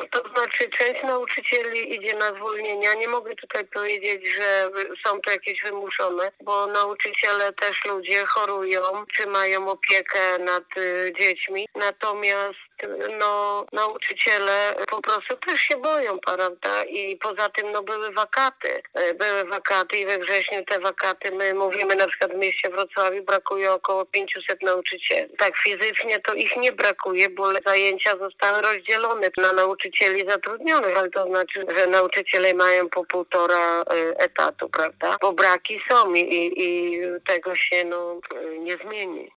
To znaczy część nauczycieli idzie na zwolnienia. Nie mogę tutaj powiedzieć, że są to jakieś wymuszone, bo nauczyciele też ludzie chorują, czy mają opiekę nad dziećmi. Natomiast nauczyciele po prostu też się boją, prawda? I poza tym były wakaty. Były wakaty i we wrześniu te wakaty, my mówimy na przykład w mieście Wrocławiu brakuje około 500 nauczycieli. Tak fizycznie to ich nie brakuje, bo zajęcia zostały rozdzielone na nauczycieli zatrudnionych, ale to znaczy, że nauczyciele mają po 1,5 etatu, prawda? Bo braki są i tego się nie zmieni.